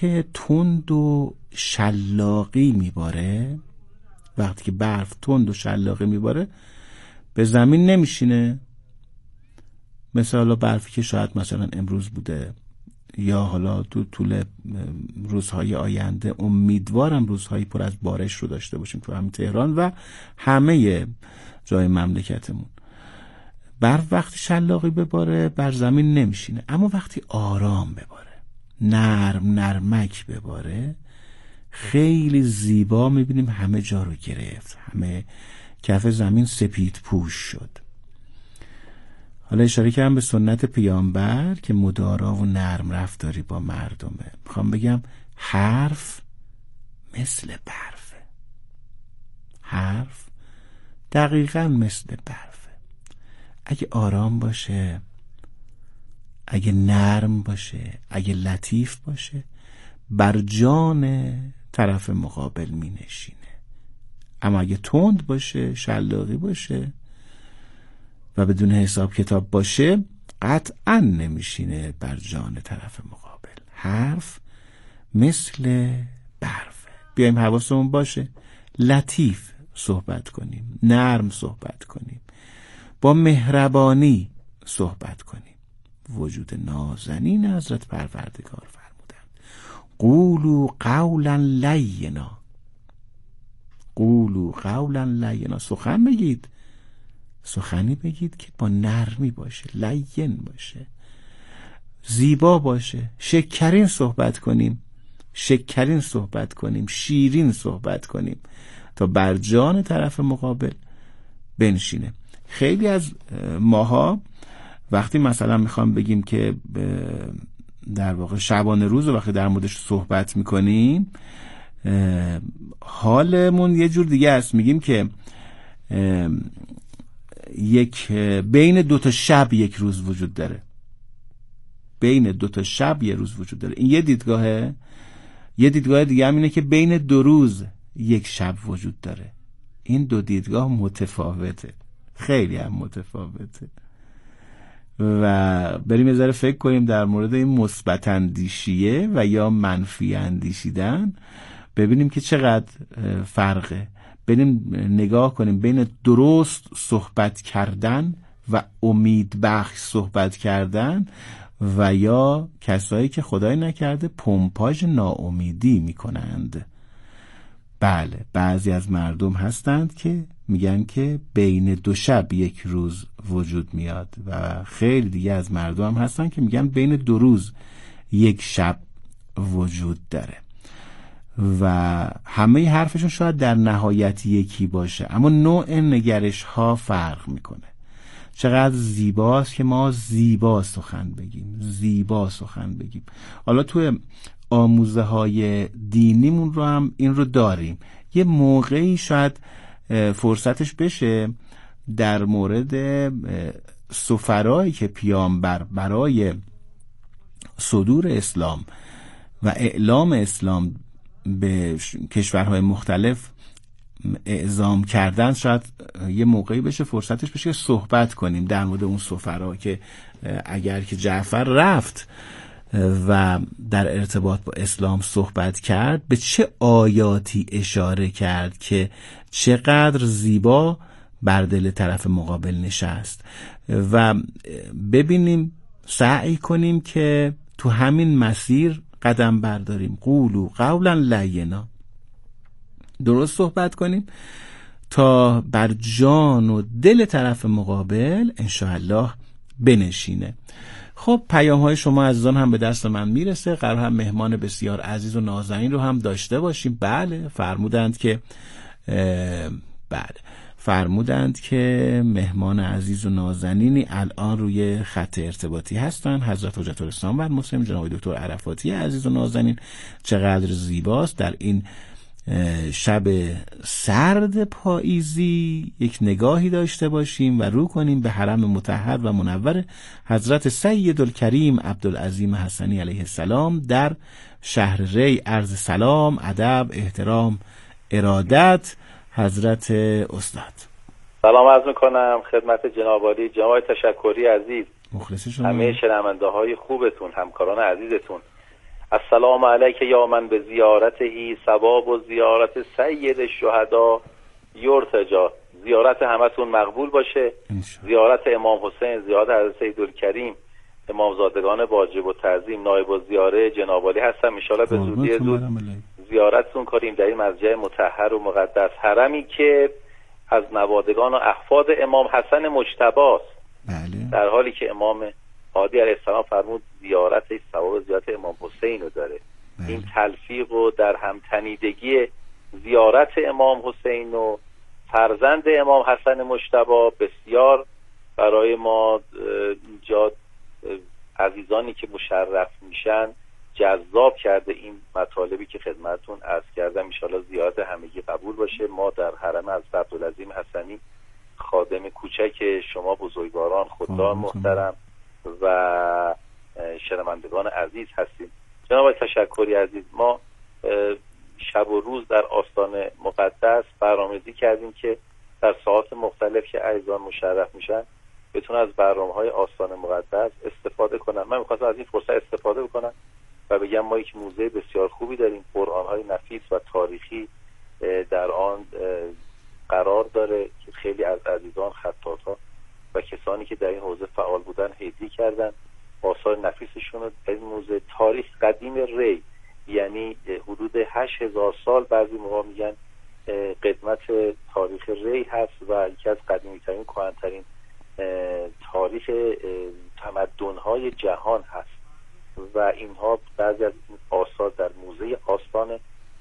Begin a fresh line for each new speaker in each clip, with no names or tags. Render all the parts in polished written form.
که تند و شلاقی میباره، وقتی که برف تند و شلاقی میباره به زمین نمیشینه. مثلا برفی که شاید مثلا امروز بوده یا حالا تو طول روزهای آینده، امیدوارم روزهایی پر از بارش رو داشته باشیم تو همین تهران و همه جای مملکتمون. برف وقتی شلاقی بباره بر زمین نمیشینه، اما وقتی آرام بباره، نرمک بباره، خیلی زیبا میبینیم همه جا رو گرفت، همه کف زمین سپید پوش شد. حالا اشاره کردم به سنت پیامبر که مدارا و نرم رفتاری با مردمه. میخوام بگم حرف مثل برفه، حرف دقیقاً مثل برفه. اگه آرام باشه، اگه نرم باشه، اگه لطیف باشه، بر جان طرف مقابل می نشینه. اما اگه تند باشه، شلاقی باشه و بدون حساب کتاب باشه، قطعا نمیشینه بر جان طرف مقابل. حرف مثل برفه. بیایم حواسمون باشه، لطیف صحبت کنیم، نرم صحبت کنیم، با مهربانی صحبت کنیم. وجود نازنین حضرت پروردگار فرمودند قولوا قولا لینا، قولوا قولا لینا، سخن بگید، سخنی بگید که با نرمی باشه، لین باشه، زیبا باشه. شکرین صحبت کنیم، شکرین صحبت کنیم، شیرین صحبت کنیم تا بر جان طرف مقابل بنشینه. خیلی از ماها وقتی مثلا میخوام بگیم که در واقع شبانه روز وقتی در موردش صحبت میکنیم، حالمون یه جور دیگه است. میگیم که بین دو تا شب یک روز وجود داره، بین دو تا شب یک روز وجود داره. این یه دیدگاهه. یه دیدگاه دیگه هم اینه که بین دو روز یک شب وجود داره. این دو دیدگاه متفاوته، خیلی هم متفاوته. و بریم یه ذره فکر کنیم در مورد این مثبت اندیشیه و یا منفی اندیشیدن، ببینیم که چقدر فرقه. بریم نگاه کنیم بین درست صحبت کردن و امید بخش صحبت کردن و یا کسایی که خدای نکرده پمپاژ ناامیدی میکنند. بله، بعضی از مردم هستند که میگن که بین دو شب یک روز وجود میاد و خیلی دیگه از مردم هم هستن که میگن بین دو روز یک شب وجود داره و همه حرفشون شاید در نهایت یکی باشه، اما نوع نگرش ها فرق میکنه. چقدر زیباست که ما زیبا سخن بگیم، زیبا سخن بگیم. حالا توی آموزه های دینیمون رو هم این رو داریم. یه موقعی شاید فرصتش بشه در مورد سفرایی که پیامبر برای صدور اسلام و اعلام اسلام به کشورهای مختلف اعزام کردن، شاید یه موقعی بشه فرصتش بشه صحبت کنیم در مورد اون سفرا که اگر که جعفر رفت و در ارتباط با اسلام صحبت کرد، به چه آیاتی اشاره کرد که چقدر زیبا بر دل طرف مقابل نشست و ببینیم، سعی کنیم که تو همین مسیر قدم برداریم. قولوا قولا لینا، درست صحبت کنیم تا بر جان و دل طرف مقابل انشاءالله بنشینه. خب پیام های شما عزیزان هم به دست من میرسه. قرار هم مهمان بسیار عزیز و نازنین رو هم داشته باشیم. بله، فرمودند که مهمان عزیز و نازنینی الان روی خط ارتباطی هستن. حضرت حجت الاسلام و المسلمین جناب دکتر عرفاتی عزیز و نازنین. چقدر زیباست در این شب سرد پاییزی یک نگاهی داشته باشیم و رو کنیم به حرم مطهر و منور حضرت سیدالکریم عبدالعظیم حسنی علیه السلام در شهر ری. عرض سلام، ادب، احترام، ارادت حضرت استاد.
سلام عرض میکنم خدمت جناب عالی، جناب تشکری عزیز،
مخلص شما،
همه شنونده های خوبتون، همکاران عزیزتون. السلام علیک یا من به زیارته ثواب و زیارت سید الشهدا یرتجا. زیارت همتون مقبول باشه. زیارت امام حسین، زیارت حضرت سیدالکریم امامزادگان واجب و تعظیم، نایب الزیاره جناب عالی هستم. ان شاءالله به زودی زود زیارتتون کنیم در این مسجد مطهر و مقدس، حرمی که از نوادگان و احفاد امام حسن مجتبی است.
بله.
در حالی که امام هادی علیه السلام فرمود زیارتش ثواب زیارت امام حسین رو داره.
بله. این
تلفیق و در هم تنیدگی زیارت امام حسین و فرزند امام حسن مجتبی بسیار برای ما اینجا عزیزانی که مشرف میشن جذاب کرده. این مطالبی که خدمتتون عرض کردم ان شاءالله زیارت همگی قبول باشه. ما در حرم حضرت عبدالعظیم حسنی خادم کوچک شما بزرگواران خوددار محترم و شنوندگان عزیز هستیم. جناب تشکری عزیز، ما شب و روز در آستان مقدس برنامه‌ریزی کردیم که در ساعات مختلف که عزیزان مشرف میشن بتونن از برنامه‌های آستان مقدس استفاده کنن. من می‌خواستم از این فرصت استفاده بکنم و بگم ما یک موزه بسیار خوبی داریم، قرآن‌های نفیس و تاریخی در آن قرار داره که خیلی از عزیزان خطاط‌ها و کسانی که در این حوزه فعال بودن هدیه کردن آثار نفیسشون رو در این موزه. تاریخ قدیم ری، یعنی حدود 8000 سال بعضی موقع میگن قدمت تاریخ ری هست و یکی از قدیمی‌ترین کهن‌ترین تاریخ تمدن‌های جهان هست و اینها بعضی از این آثار در موزه آستان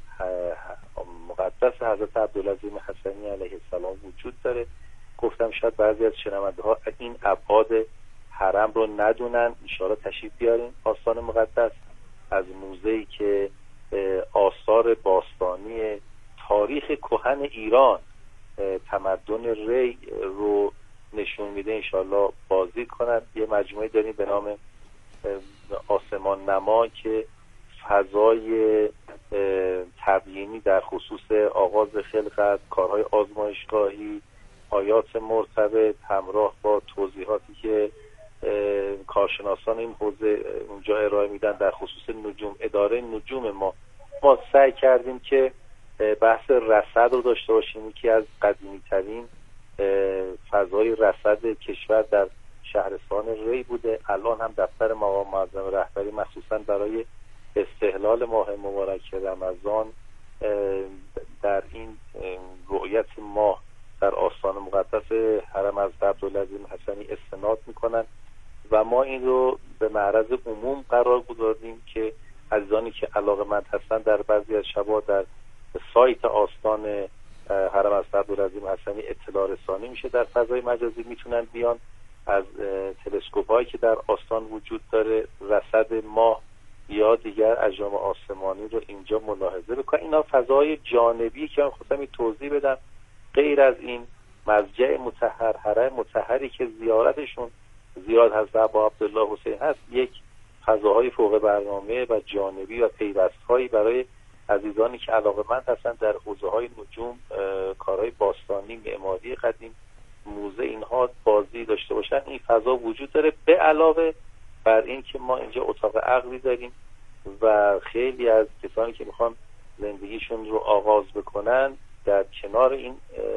مقدس حضرت عبدالعظیم حسنی علیه السلام وجود داره. گفتم شاید بعضی از شنونده‌ها این ابعاد حرم رو ندونن، ان شاءالله تشریف بیارین آستان مقدس. از موزه‌ای که آثار باستانی تاریخ کهن ایران تمدن ری رو نشون میده ان شاءالله بازدید کنند. یه مجموعه داریم به نام آسمان نما که فضای تبیینی در خصوص آغاز خلقت، کارهای آزمایشگاهی، آیات مرتبط همراه با توضیحاتی که کارشناسان این حوزه اونجا ارائه میدن در خصوص نجوم، اداره نجوم ما سعی کردیم که بحث رصد رو داشته باشیم که از قدیمی ترین فضای رصد کشور در شهرستان ری بوده. الان هم دفتر مقام معظم رهبری مخصوصا برای استهلال ماه مبارک رمضان در این رؤیت ماه در آستان مقدس حرم حضرت عبدالعظیم حسنی استناد میکنن و ما این رو به معرض عموم قرار گذاشتیم که عزیزانی که علاقه‌مند هستن در بعضی از شب‌ها در سایت آستان حرم حضرت عبدالعظیم حسنی اطلاع رسانی میشه در فضای مجازی، میتونن بیان از تلسکوپ‌هایی که در آستان وجود داره رصد ماه یا دیگر اجرام آسمانی رو اینجا ملاحظه بکنن. اینا فضای جانبی که من خواستم توضیح بدم. غیر از این مسجد مطهر، حرم مطهری که زیارتشون زیارت حضرت ابا عبدالله حسین هست، یک فضاهای فوق برنامه و جانبی و پیوست‌هایی برای عزیزانی که علاقه‌مند هستن در حوزه‌های نجوم، کارهای باستانی، معماری قدیم، موزه، اینها بازی داشته باشن. این فضا وجود داره. به علاوه بر این که ما اینجا اتاق عقلی داریم و خیلی از کسانی که میخوان زندگیشون رو آغاز بکنن در کنار این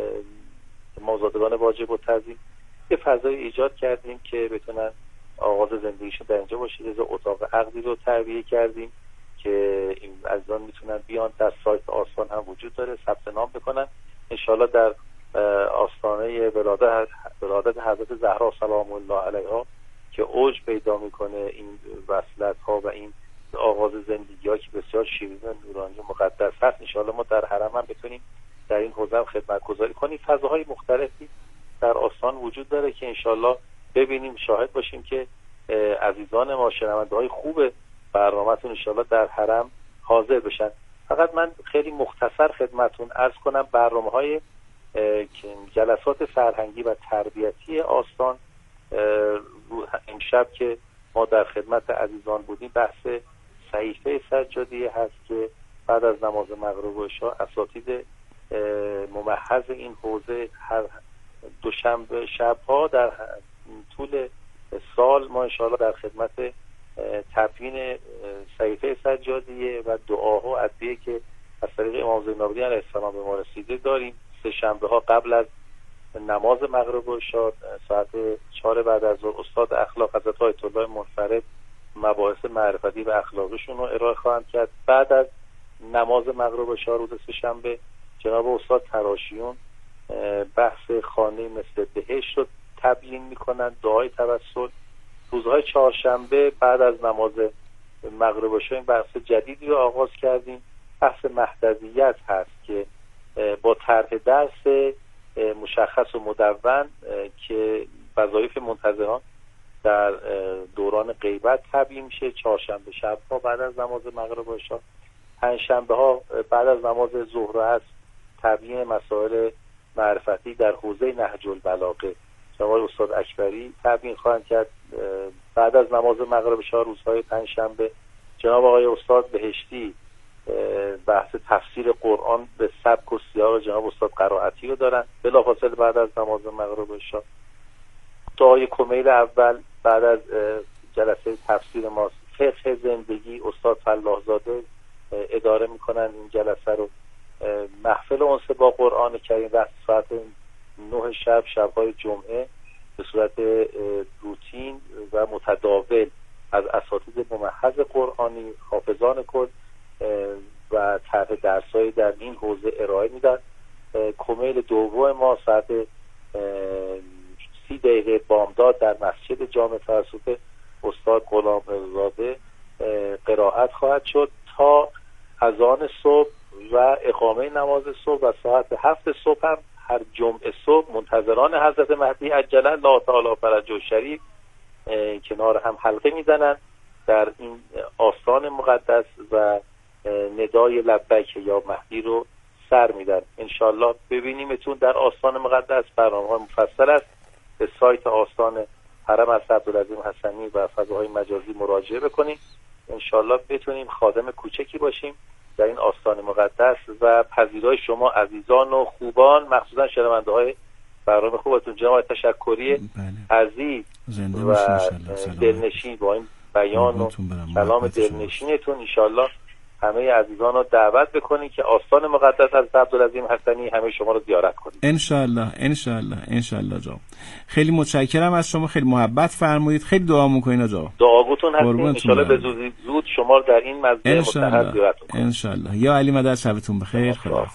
مازادگان واجب و تعظیم یه فضای ایجاد کردیم که بتونن آغاز زندگیشون در اینجا باشه. از اتاق عقلی رو تربیه کردیم که این عزیزان میتونن بیان. در سایت آستان هم وجود داره، ثبت نام بکنن. انشالله در آستانه ولادت حضرت زهرا سلام الله علیها که اوج پیدا میکنه این وصلت ها و این آغاز زندگی ها که بسیار شیرین و نورانی و مقدس هست، انشالله ما در حرم هم بتونیم در این حوزه هم خدمت گذاری کنیم. فضاهای مختلفی در آستان وجود داره که انشالله ببینیم، شاهد باشیم که عزیزان ما شنونده های خوب برنامه‌تون انشالله در حرم حاضر بشن. فقط من خیلی مختصر خدمتون عرض کنم برنامه‌های جلسات فرهنگی و تربیتی آستان. امشب که ما در خدمت عزیزان بودیم بحث صحیفه سجادی هست که بعد از نماز مغرب و عشا اساتید ممحض این حوزه هر دوشنبه شب‌ها در طول سال ما انشاءالله در خدمت تبیین صحیفه سجادیه و دعاها و ادعیه که از طریق امام زین‌العابدین علیه السلام به ما رسیده داریم. سه شنبه ها قبل از نماز مغرب و عشا ساعت 4 بعد از ظهر استاد اخلاق حضرت آیت الله منفرد مباحث معرفتی و اخلاقیشون رو ارائه خواهند کرد. بعد از نماز مغرب و عشا روز سه شنبه جناب استاد تراشیون بحث خانه مثل بهشت رو تبیین میکنن، دعای توسل. روزهای چهارشنبه بعد از نماز مغرب و عشا این بحث جدیدی رو آغاز کردیم، بحث مهدویت هست که با طرح درس مشخص و مدون که وظایف منتظران در دوران غیبت تبیین میشه. چهارشنبه شب ها بعد از نماز مغرب و عشا، پنجشنبه ها بعد از نماز ظهر و عصر تبیین مسائل معرفتی در حوزه نهج البلاغه جناب استاد اکبری تبیین خواهند کرد. بعد از نماز مغرب و عشا روزهای پنجشنبه جناب آقای استاد بهشتی بحث تفسیر قرآن به سبک و سیاق جناب استاد قرائتی رو دارن. بلافاصله بعد از نماز مغرب و عشا دعای کمیل اول بعد از جلسه تفسیر ما فقه زندگی استاد فلاح زاده اداره میکنن این جلسه رو. محفل انس با قرآن کریم وقت ساعت 9 شب شب‌های جمعه به صورت روتین و متداول از اساتید ممحض قرآنی حافظان کل و طرح درسایی در این حوزه ارائه میدن. کمیل دوم ما ساعت 30 دقیقه بامداد در مسجد جامع توسط استاد غلامرضازاده قرائت خواهد شد تا اذان صبح و اقامه نماز صبح و ساعت 7 صبح هم هر جمعه صبح منتظران حضرت مهدی عجل الله تعالی فرجه شریف کنار هم حلقه میزنن در این آستان مقدس و ندای لبیک یا مهدی رو سر میدن. انشالله ببینیمتون در آستان مقدس. برنامه‌های مفصل است، به سایت آستان حرم از عبدالعظیم حسنی و فضاهای مجازی مراجعه بکنیم. انشالله بتونیم خادم کوچکی باشیم در این آستان مقدس و پذیرای شما عزیزان و خوبان، مخصوصا شنونده های برنامه خوبتون. جناب تشکری عزیز و دلنشین با این بیان و کلام دلنشینتون انشالله همه عزیزان رو دعوت بکنید که آستان مقدس از عبدالعظیم حسنی همه شما رو زیارت کنید. انشالله جان. خیلی متشکرم از شما، خیلی محبت فرمودید، خیلی دعا میکنین آقا. دعاگوتون هستین انشالله به زود شما رو در این مزرعه مطهر زیارت کنیم انشالله. یا علی مدد، شبتون بخیر. خدا.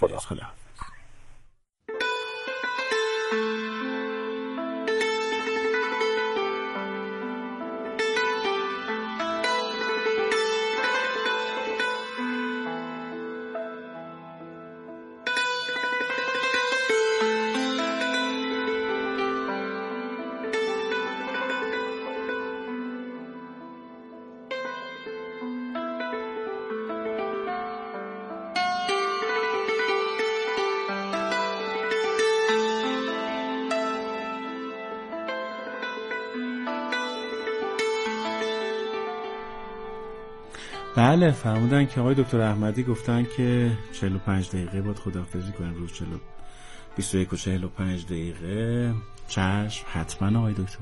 بله فرمودن که آقای دکتر احمدی گفتن که 45 دقیقه باید خداحافظی کنیم روز 21 و 45 دقیقه. چشم حتما آقای دکتر.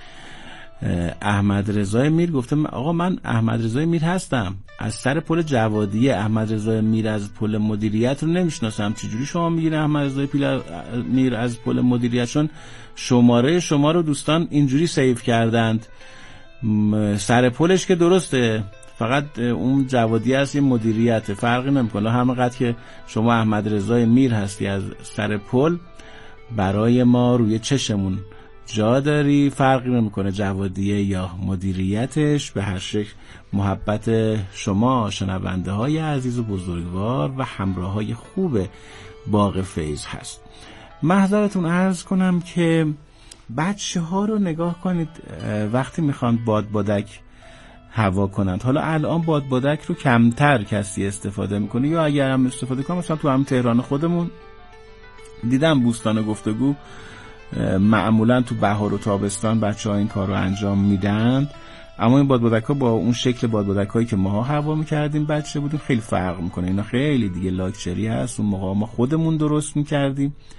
احمد رضای میر گفته آقا من احمد رضای میر هستم از سر پل جوادیه. احمد رضای میر از پل مدیریت رو نمیشناسم، چجوری شما میگین احمد رضای میر از پل مدیریت؟ چون شماره شما رو دوستان اینجوری سیو کردند، سر پلش که درسته، فقط اون جوادی هست یه مدیریت، فرقی نمیکنه. همینقدر که شما احمد رضای میر هستی از سر پل برای ما روی چشمون جا داری، فرقی نمیکنه جوادیه یا مدیریتش. به هر شکل محبت شما شنونده های عزیز و بزرگوار و همراه های خوب باغ فیض هست. محضرتون عرض کنم که بچه ها رو نگاه کنید وقتی میخوان بادبادک هوا کنند. حالا الان بادبادک رو کمتر کسی استفاده میکنه، یا اگر هم استفاده کنه مثلا تو هم تهران خودمون دیدم بوستان گفتگو معمولا تو بهار و تابستان بچه ها این کار رو انجام میدن، اما این بادبادک ها با اون شکل بادبادک هایی که ماها هوا میکردیم بچه بودیم خیلی فرق میکنه. اینا خیلی دیگه لاکچری هست، اون موقع ما خودمون درست میکردیم.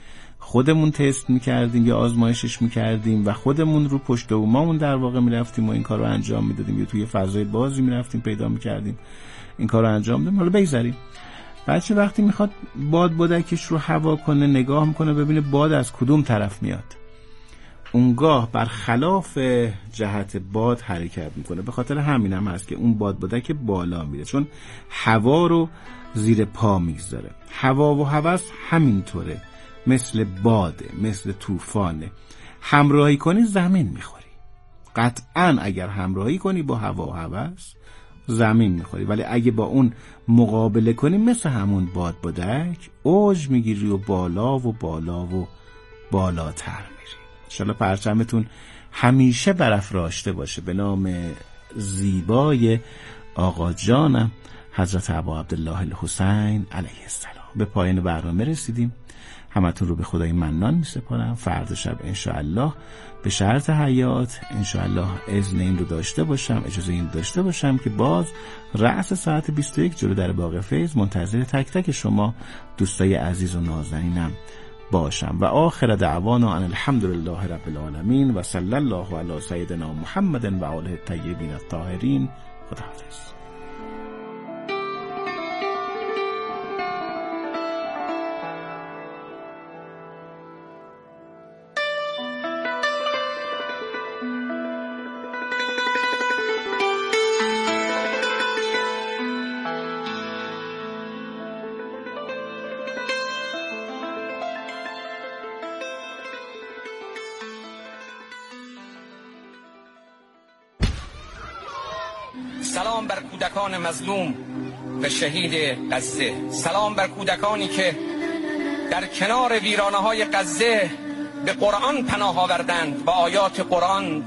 خودمون تست میکردیم یا آزمایشش میکردیم و خودمون رو پشت بوممون در واقع میرفتیم و این کار رو انجام میدادیم، یا توی فضای بازی میرفتیم پیدا میکردیم این کار رو انجام بدیم. حالا بگذاریم بچه وقتی میخواد بادبادکش رو هوا کنه نگاه میکنه ببینه باد از کدوم طرف میاد، اونگاه برخلاف جهت باد حرکت میکنه. به خاطر همین هم هست که اون بادبادک بالا میره، چون هوا رو زیر پا میگذاره. هوا و هوس همینطوره، مثل باده، مثل طوفانه. همراهی کنی زمین میخوری، قطعا اگر همراهی کنی با هوا و هوس زمین میخوری، ولی اگه با اون مقابله کنی مثل همون بادبادک اوج میگیری و بالا و بالا و بالاتر میری. انشالله پرچمتون همیشه برافراشته باشه به نام زیبای آقا جانم حضرت ابا عبدالله الحسین علیه السلام. به پایان برنامه رسیدیم، همتون رو به خدای منان میسپارم. فردا شب انشاءالله به شرط حیات انشاءالله اذن این رو داشته باشم، اجازه این داشته باشم که باز رأس ساعت 21 جلو در باغ فیض منتظر تک تک شما دوستای عزیز و نازنینم باشم. و آخر دعوانا ان الحمد لله رب العالمین و صلی الله علی سیدنا محمد و آله الطیبین الطاهرین. خداحافظ.
سلام بر کودکان مظلوم و شهید غزه. سلام بر کودکانی که در کنار ویرانه‌های غزه به قرآن پناه آوردند و آیات قرآن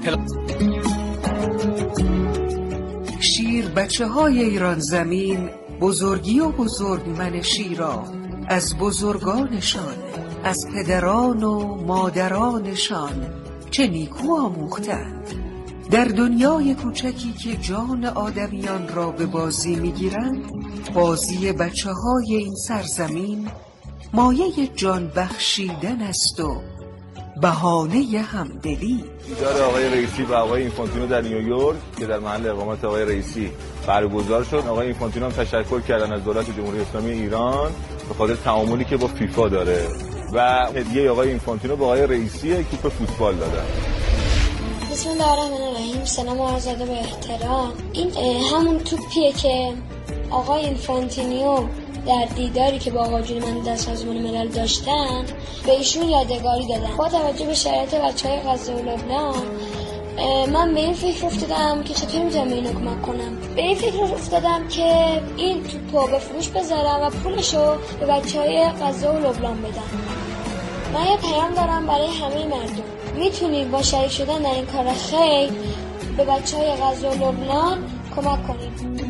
شیر بچه‌های ایران زمین بزرگی و بزرگمنشی را از بزرگانشان، از پدران و مادرانشان چه نیکو آموختند. در دنیای کوچکی که جان آدمیان را به بازی می‌گیرند، بازی بچه‌های این سرزمین مایه جان بخشیدن است و بهانه همدلی.
دیدار آقای رئیسی و آقای اینفانتینو در نیویورک که در محل اقامت آقای رئیسی برگزار شد. آقای اینفانتینو هم تشکر کردن از دولت جمهوری اسلامی ایران به خاطر تعاملی که با فیفا داره و هدیه آقای اینفانتینو به آقای رئیسی توپ فوتبال دادن.
بسم الله الرحمن الرحیم. سلام و عرض ادب و احترام. این همون توپیه که آقای اینفانتینیو در دیداری که با آقا جون من در سازمان ملل داشتن به ایشون یادگاری دادن. با توجه به شرایط بچهای غزه و لبنان من به این فکر افتادم که چطور میتونم به اینو کمک کنم. به این فکر افتادم که این توپو به فروش بذارم و پولشو به بچهای غزه و لبنان بدم. من یه پیام دارم برای همه مردم. میتونید با شریک شدن در این کار خیر به بچهای غزه و لبنان کمک کنید.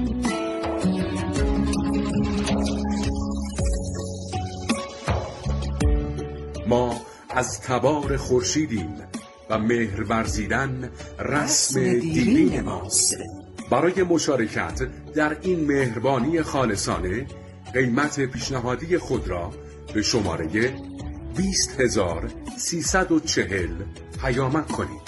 ما از تبار خورشیدیم و مهر ورزیدن رسم دینی ماست. برای مشارکت در این مهربانی خالصانه قیمت پیشنهادی خود را به شماره 20340 پیامک کنید.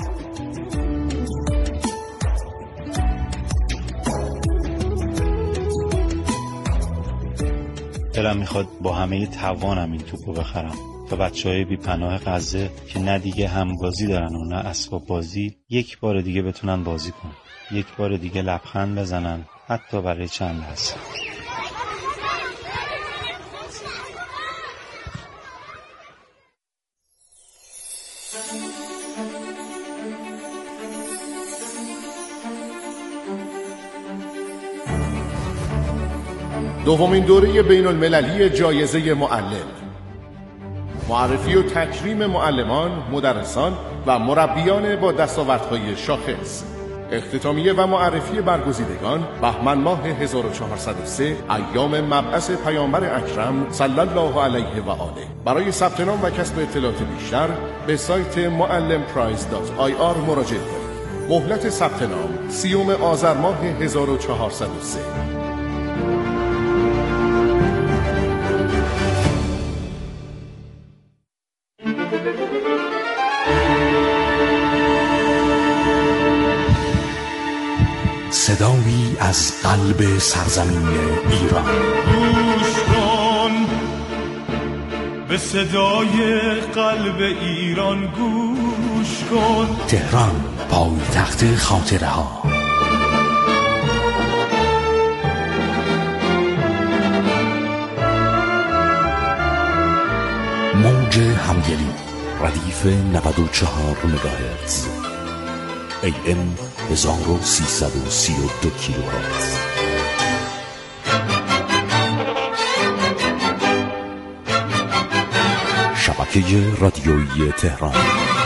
دلم میخواد با همه توانم این توپو بخرم تا بچهای بی پناه غزه که نه دیگه همبازی دارن و نه اسباب بازی یک بار دیگه بتونن بازی کنن، یک بار دیگه لبخند بزنن، حتی برای چند لحظه.
دومین دوره بین المللی جایزه معلم، معرفی و تکریم معلمان، مدرسان و مربیان با دستاوردهای شاخص. اختتامیه و معرفی برگزیدگان بهمن ماه 1403 ایام مبعث پیامبر اکرم صلی الله علیه و آله. برای ثبت نام و کسب اطلاعات بیشتر به سایت muallimprize.ir مراجعه کنید. مهلت ثبت نام 30 آذر ماه 1403.
از قلب سرزمین ایران.
گوش کن به صدای قلب ایران، گوش کن.
تهران، پایتخت خاطره ها. موج همدلی، ردیف 94 مگاهرتز، AM 1332 کیلوهرتز. شبکه رادیویی تهران.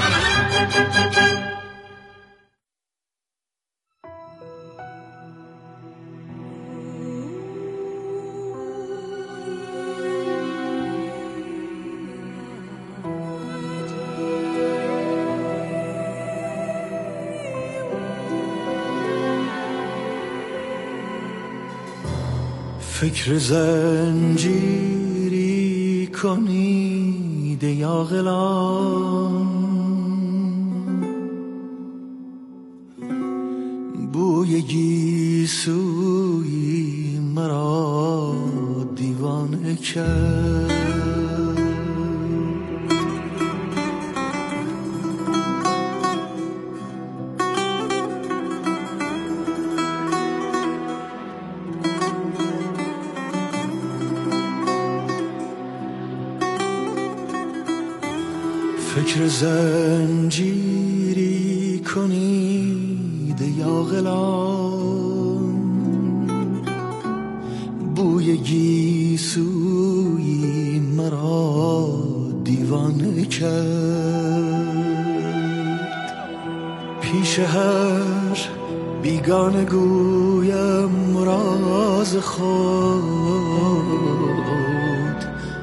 فکر زنجیری کنید یا غلام، بوی گیسوی مرا دیوانه کرد. فکر زنجیری کنید یا غلام، بوی گیسوی مرا دیوانه کرد. پیش هر بیگانه گویم راز خود،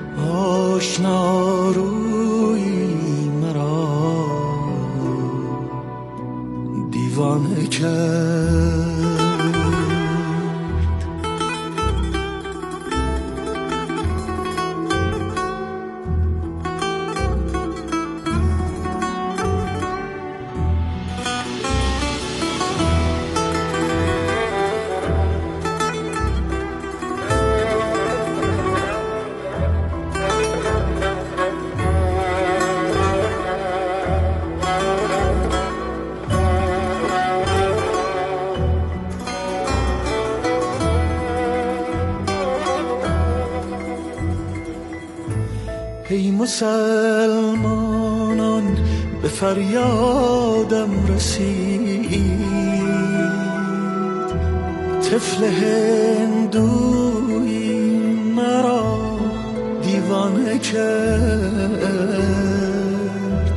آشنا روی دیوانه کرد. ای مسلمانان به فریادم رسید، طفل هندوی مرا دیوانه کرد.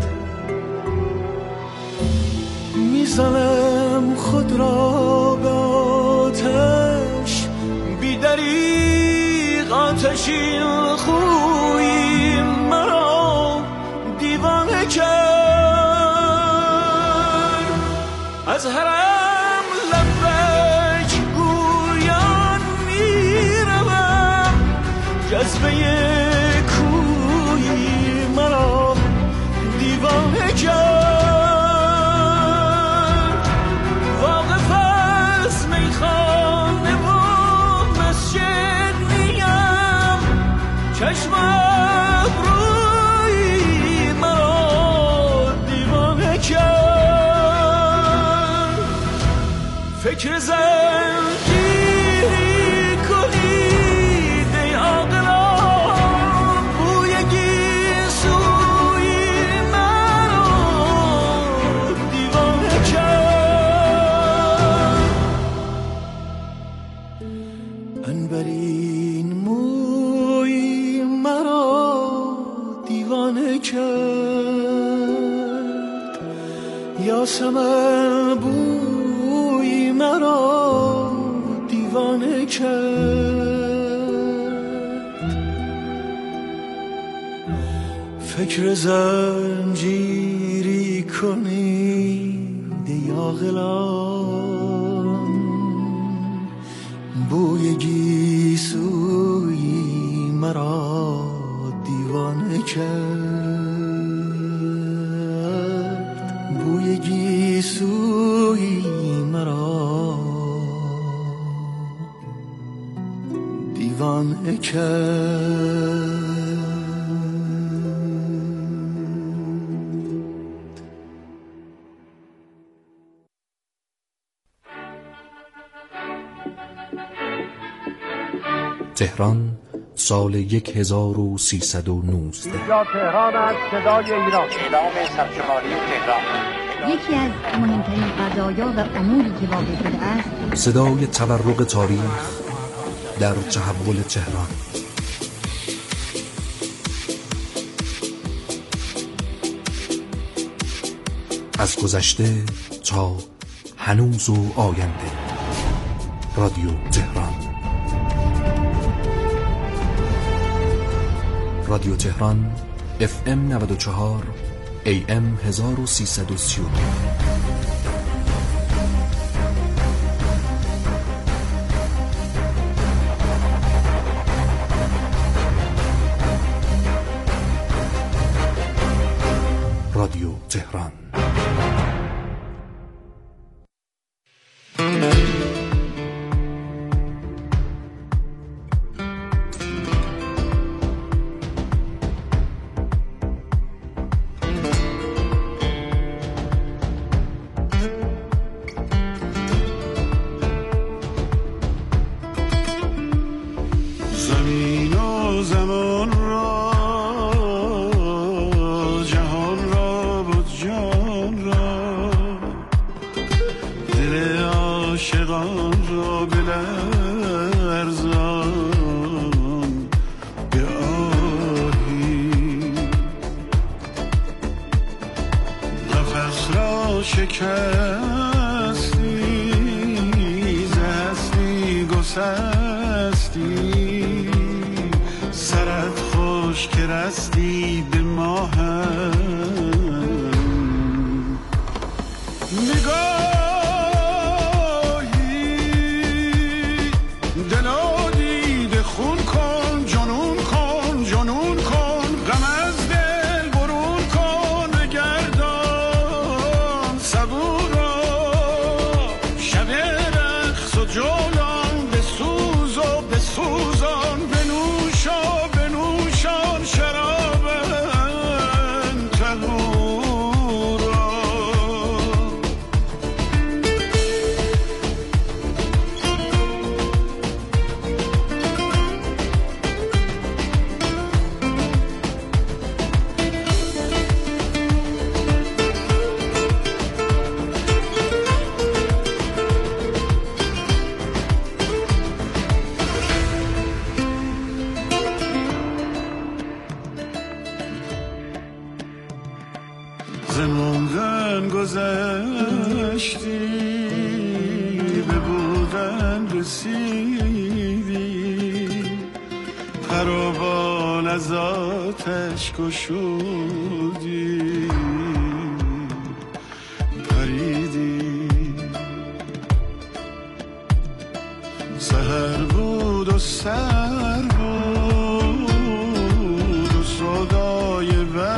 میزنم خود را به آتش، بی دریغ آتشی خوی مرا دیوانه کرد. از حرم لبیک گویان میروم، جذبه کوی مرا دیوانه کرد. واقف از میخانه و مسجد نیم، چشم ابروی مرا دیوانه کرد. فکر زنجیری کنید ای عاقلان، بوی گیسوی مرا دیوانه کرد. عنبرین موی مرا دیوانه کرد. یاسمن بوی مرا دیوانه کرد. فکر زنجیری کنید یا غلام، بوی گیسوی مرا دیوانه کرد. بوی گیسوی مرا کرد.
تهران سال 1319.
اینجا تهران است، صدای ایران.
اعلام سرشماری تهران.
یکی از مهمترین قضایا و اموری که واقع شده است
صدای تورق تاریخ در تحول تهران. از گذشته تا هنوز و آینده. رادیو تهران. رادیو تهران FM 94 AM 1332. رادیو تهران.
زموندن گذشتی به بودن رسیدی، پر و بال از آتش گشودی، پریدی. سحر بود و سر بود و صدای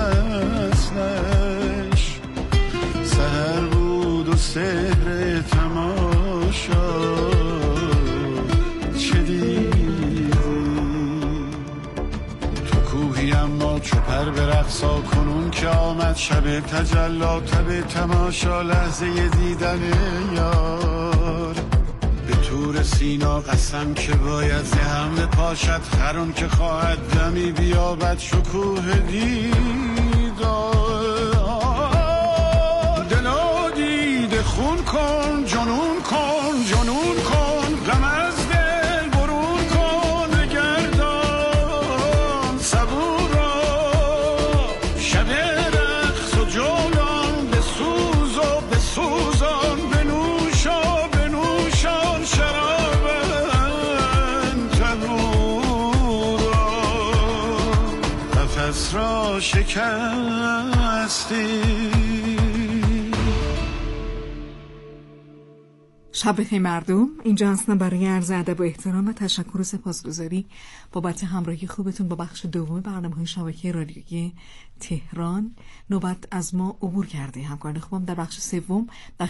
وصلش، سحر بود و سحر تماشا. چه دیدی تو کوهی اما چو پر به رقصا، کنون که آمد شب تجلا، تب تماشا، لحظه دیدن یار. به تور سینا قسم که باید ز حمله پاشد خرون، که خواهد دمی بیابد شکوه دیدار. دلا دیده خون کن، جنون کن، جنون کن، غم از دل برون کن، بگردان صبور را. شب رقص و جولان بسوز و بسوزان، بنوشا بنوشان شراب تنورا. قفس را شکستی.
شب بخیر مردم، اینجا هستم برای عرض ادب و احترام و تشکر و سپاسگزاری بابت همراهی خوبتون با بخش دوم برنامه‌های شبکه رادیویی تهران. نوبت از ما عبور کرده. همکاران خوبم در بخش سوم